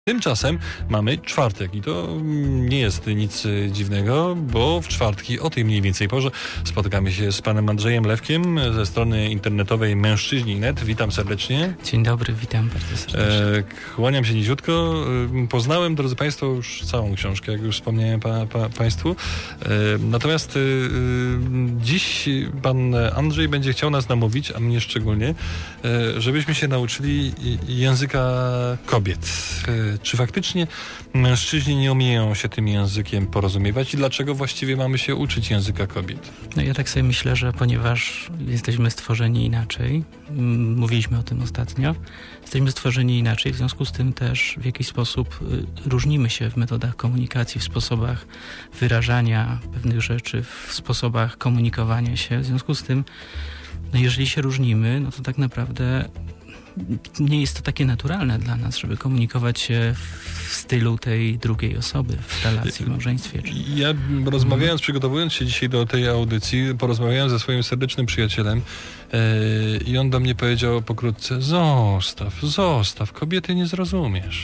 Tymczasem mamy czwartek i to nie jest nic dziwnego, bo w czwartki o tej mniej więcej porze spotykamy się z panem Andrzejem Lewkiem ze strony internetowej Mężczyźni.net. Witam serdecznie. Dzień dobry, witam bardzo serdecznie. Kłaniam się niziutko. Poznałem, drodzy państwo, już całą książkę, jak już wspomniałem państwu. Natomiast dziś pan Andrzej będzie chciał nas namówić, a mnie szczególnie, żebyśmy się nauczyli języka kobiet. Czy faktycznie mężczyźni nie umieją się tym językiem porozumiewać i dlaczego właściwie mamy się uczyć języka kobiet? No ja tak sobie myślę, że ponieważ jesteśmy stworzeni inaczej, mówiliśmy o tym ostatnio, jesteśmy stworzeni inaczej, w związku z tym też w jakiś sposób różnimy się w metodach komunikacji, w sposobach wyrażania pewnych rzeczy, w sposobach komunikowania się. W związku z tym, no jeżeli się różnimy, no to tak naprawdę nie jest to takie naturalne dla nas, żeby komunikować się w stylu tej drugiej osoby w relacji, w małżeństwie. Ja rozmawiając, przygotowując się dzisiaj do tej audycji, porozmawiałem ze swoim serdecznym przyjacielem i on do mnie powiedział pokrótce: zostaw, kobiety nie zrozumiesz.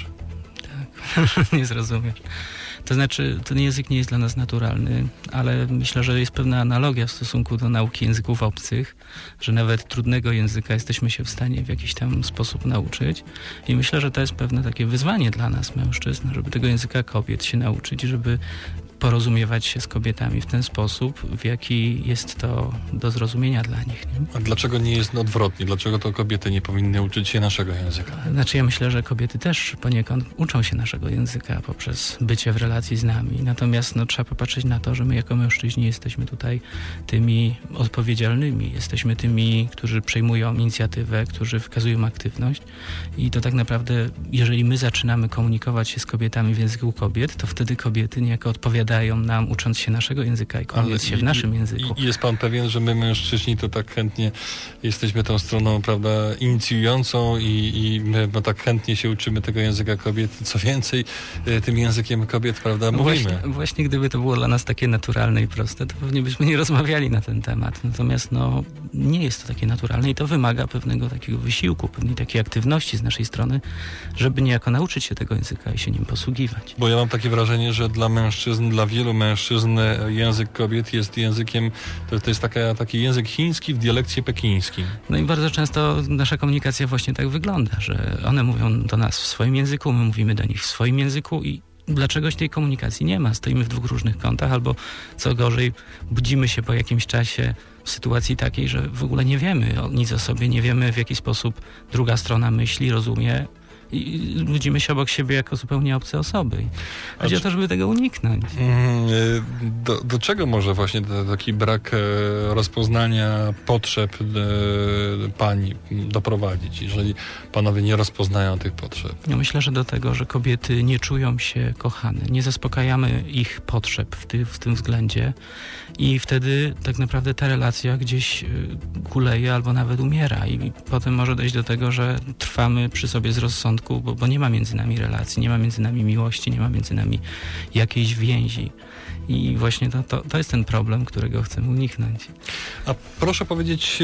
Tak, nie zrozumiesz. To znaczy, ten język nie jest dla nas naturalny, ale myślę, że jest pewna analogia w stosunku do nauki języków obcych, że nawet trudnego języka jesteśmy się w stanie w jakiś tam sposób nauczyć. I myślę, że to jest pewne takie wyzwanie dla nas, mężczyzn, żeby tego języka kobiet się nauczyć, żeby porozumiewać się z kobietami w ten sposób, w jaki jest to do zrozumienia dla nich. Nie? A dlaczego nie jest odwrotnie? Dlaczego to kobiety nie powinny uczyć się naszego języka? Znaczy ja myślę, że kobiety też poniekąd uczą się naszego języka poprzez bycie w relacji z nami. Natomiast trzeba popatrzeć na to, że my jako mężczyźni jesteśmy tutaj tymi odpowiedzialnymi. Jesteśmy tymi, którzy przejmują inicjatywę, którzy wykazują aktywność. I to tak naprawdę, jeżeli my zaczynamy komunikować się z kobietami w języku kobiet, to wtedy kobiety niejako odpowiadają nam, ucząc się naszego języka i komując się w naszym języku. I jest pan pewien, że my mężczyźni to tak chętnie jesteśmy tą stroną, prawda, inicjującą i my tak chętnie się uczymy tego języka kobiet. Co więcej, tym językiem kobiet, prawda, mówimy. Właśnie gdyby to było dla nas takie naturalne i proste, to pewnie byśmy nie rozmawiali na ten temat. Natomiast nie jest to takie naturalne i to wymaga pewnego takiego wysiłku, pewnej takiej aktywności z naszej strony, żeby niejako nauczyć się tego języka i się nim posługiwać. Bo ja mam takie wrażenie, że dla wielu mężczyzn język kobiet jest językiem, to jest taki język chiński w dialekcie pekińskim. No i bardzo często nasza komunikacja właśnie tak wygląda, że one mówią do nas w swoim języku, my mówimy do nich w swoim języku i dlaczegoś tej komunikacji nie ma. Stoimy w dwóch różnych kątach, albo co gorzej, budzimy się po jakimś czasie w sytuacji takiej, że w ogóle nie wiemy nic o sobie, nie wiemy w jaki sposób druga strona myśli, rozumie i budzimy się obok siebie jako zupełnie obce osoby. Chodzi o to, żeby tego uniknąć. Do czego może właśnie taki brak rozpoznania potrzeb pani doprowadzić, jeżeli panowie nie rozpoznają tych potrzeb? Ja myślę, że do tego, że kobiety nie czują się kochane. Nie zaspokajamy ich potrzeb w tym względzie i wtedy tak naprawdę ta relacja gdzieś kuleje albo nawet umiera i potem może dojść do tego, że trwamy przy sobie z rozsądku, bo nie ma między nami relacji, nie ma między nami miłości, nie ma między nami jakiejś więzi. I właśnie to jest ten problem, którego chcemy uniknąć. A proszę powiedzieć,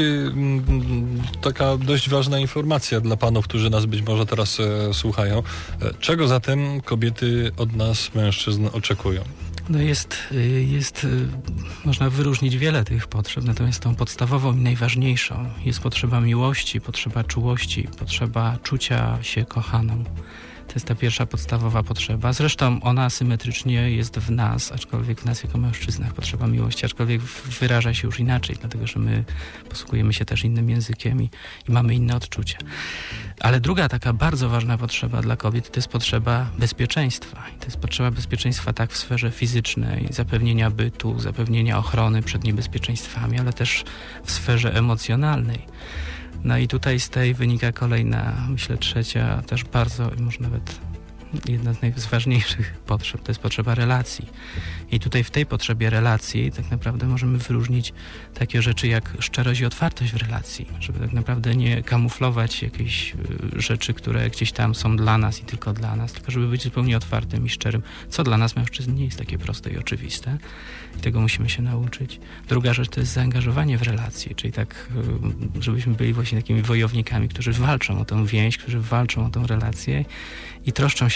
taka dość ważna informacja dla panów, którzy nas być może teraz słuchają. Czego zatem kobiety od nas, mężczyzn, oczekują? No jest można wyróżnić wiele tych potrzeb, natomiast tą podstawową i najważniejszą jest potrzeba miłości, potrzeba czułości, potrzeba czucia się kochaną. To jest ta pierwsza podstawowa potrzeba. Zresztą ona symetrycznie jest w nas, aczkolwiek w nas jako mężczyznach potrzeba miłości, aczkolwiek wyraża się już inaczej, dlatego że my posługujemy się też innym językiem i mamy inne odczucia. Ale druga taka bardzo ważna potrzeba dla kobiet to jest potrzeba bezpieczeństwa. I to jest potrzeba bezpieczeństwa tak w sferze fizycznej, zapewnienia bytu, zapewnienia ochrony przed niebezpieczeństwami, ale też w sferze emocjonalnej. No i tutaj z tej wynika kolejna, myślę trzecia, też bardzo, może nawet jedna z najważniejszych potrzeb, to jest potrzeba relacji. I tutaj w tej potrzebie relacji tak naprawdę możemy wyróżnić takie rzeczy jak szczerość i otwartość w relacji, żeby tak naprawdę nie kamuflować jakichś rzeczy, które gdzieś tam są dla nas i tylko dla nas, tylko żeby być zupełnie otwartym i szczerym, co dla nas mężczyzn nie jest takie proste i oczywiste. I tego musimy się nauczyć. Druga rzecz to jest zaangażowanie w relacje, czyli tak, żebyśmy byli właśnie takimi wojownikami, którzy walczą o tę więź, którzy walczą o tę relację i troszczą się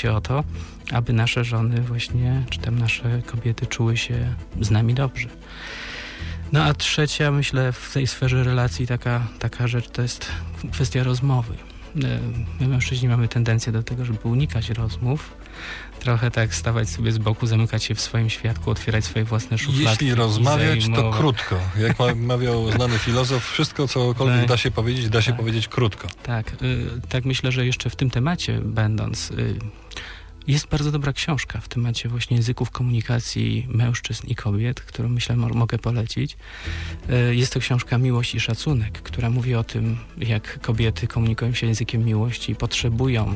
się o to, aby nasze żony właśnie, czy tam nasze kobiety czuły się z nami dobrze. No a trzecia, myślę, w tej sferze relacji taka rzecz to jest kwestia rozmowy. My mężczyźni mamy tendencję do tego, żeby unikać rozmów, trochę tak stawać sobie z boku, zamykać się w swoim światku, otwierać swoje własne szufladki. Jeśli rozmawiać, to krótko. Jak mawiał znany filozof, wszystko cokolwiek da się powiedzieć, da się powiedzieć krótko. Tak myślę, że jeszcze w tym temacie będąc, jest bardzo dobra książka w temacie właśnie języków komunikacji mężczyzn i kobiet, którą myślę mogę polecić. Jest to książka Miłość i szacunek, która mówi o tym, jak kobiety komunikują się językiem miłości i potrzebują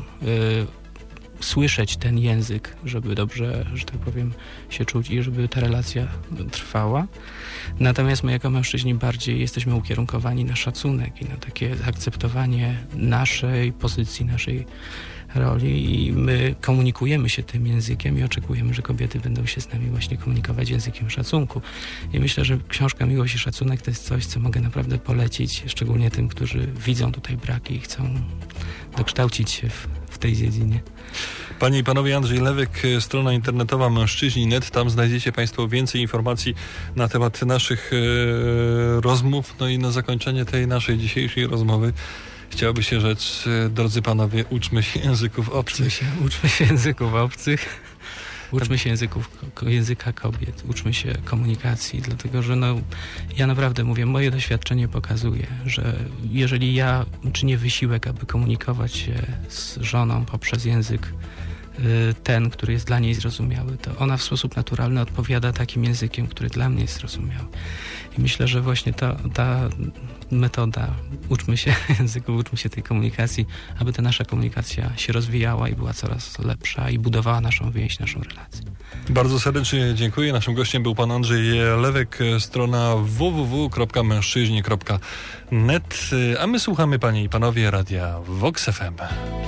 słyszeć ten język, żeby dobrze, że tak powiem, się czuć i żeby ta relacja trwała. Natomiast my jako mężczyźni bardziej jesteśmy ukierunkowani na szacunek i na takie akceptowanie naszej pozycji, naszej roli i my komunikujemy się tym językiem i oczekujemy, że kobiety będą się z nami właśnie komunikować językiem szacunku. I myślę, że książka Miłość i szacunek to jest coś, co mogę naprawdę polecić, szczególnie tym, którzy widzą tutaj braki i chcą dokształcić się w tej dziedzinie. Panie i panowie, Andrzej Lewek, strona internetowa Mężczyźni.net. Tam znajdziecie państwo więcej informacji na temat naszych rozmów. No i na zakończenie tej naszej dzisiejszej rozmowy chciałoby się rzec, drodzy panowie, uczmy się języków obcych. Uczmy się języków obcych. Uczmy się języka kobiet, uczmy się komunikacji, dlatego że ja naprawdę mówię, moje doświadczenie pokazuje, że jeżeli ja czynię wysiłek, aby komunikować się z żoną poprzez język ten, który jest dla niej zrozumiały, to ona w sposób naturalny odpowiada takim językiem, który dla mnie jest zrozumiały. I myślę, że właśnie ta metoda, uczmy się języku, uczmy się tej komunikacji, aby ta nasza komunikacja się rozwijała i była coraz lepsza i budowała naszą więź, naszą relację. Bardzo serdecznie dziękuję. Naszym gościem był pan Andrzej Lewek, strona www.mężczyźni.net, a my słuchamy, panie i panowie, radia Vox FM.